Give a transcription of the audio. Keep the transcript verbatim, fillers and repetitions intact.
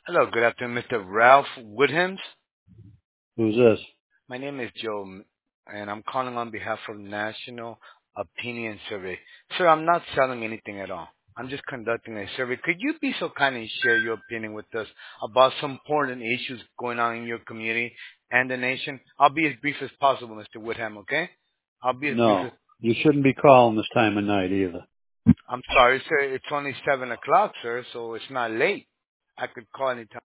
Hello, good afternoon, Mister Ralph Woodhams. Who's this? My name is Joe, and I'm calling on behalf of National Opinion Survey. Sir, I'm not selling anything at all. I'm just conducting a survey. Could you be so kind and share your opinion with us about some important issues going on in your community and the nation? I'll be as brief as possible, Mister Woodham, okay? I'll be as brief as... No. You shouldn't be calling this time of night either. I'm sorry, sir. It's only seven o'clock, sir, so it's not late. I could call anytime.